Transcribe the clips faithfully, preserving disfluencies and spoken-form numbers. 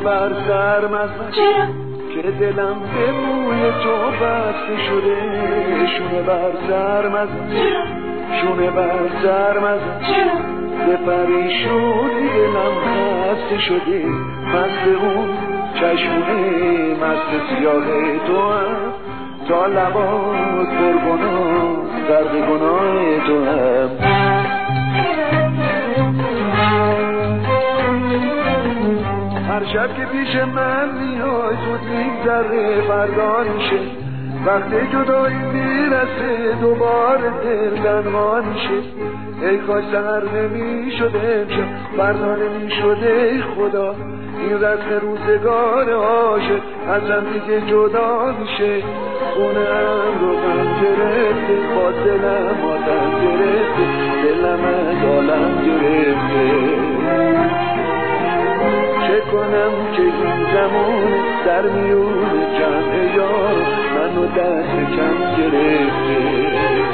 بر سرم از چرا؟ که دلم به موی تو بسته شده. شونه بر سرم از چرا؟ شونه بر سرم از چرا؟ به پریشونی دلم خسته شده. مست اون چشمونه مست سیاه تو هم تا لبات پر گناه درد گناه تو هم. هر شب که پیش من میای زود میگذره فردا میشه. وقتی جدایی میرسه دوباره دل تنها میشه. ای کاش سحر نمیشده امشب فردا نمیشده. ای خدا این رسم روزگار عاشق ازم دیگه جدا میشه. خونه هم رو غم گرفته با دلم آدم گرفته. دلم از عالم گرفته. چه کنم که این زمان در میون جمع یار منو دست کم گرفته.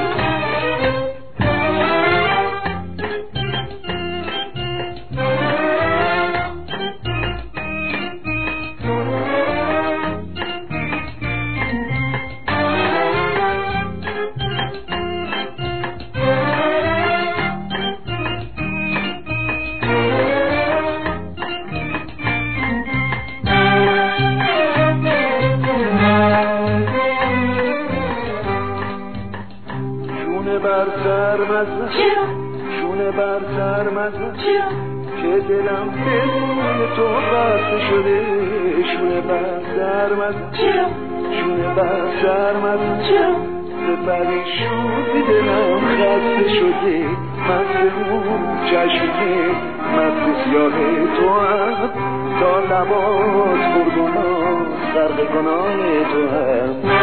بر سرم از شونه بر سرم از که دلم به موی تو بسته شده. شونه بر سرم از شونه بر سرم از به پریشونی دلم خسته شده. مست اون چشمه مست سیاه تو هم تا لبات پر گناه غرق گناه تو هم.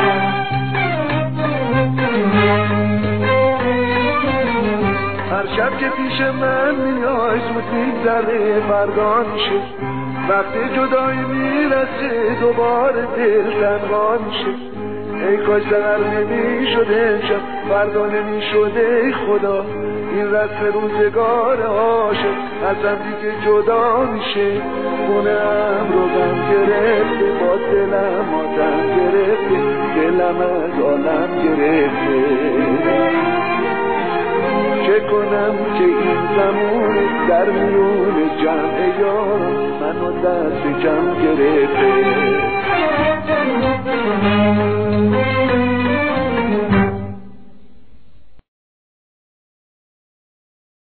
هر شب که پیش من میای زود میگذره فردا میشه. وقتی جدایی میرسه دوباره دل تنها میشه. ای کاش سحر نمیشده امشب فردا نمیشده. ای خدا این رسم روزگار عاشق ازم دیگه جدا میشه. خونه هم رو غم گرفته با دلم آدم گرفته. دلم از عالم گرفته. چه کنم که این زمان در میون جمع یار منو دست کم گرفته.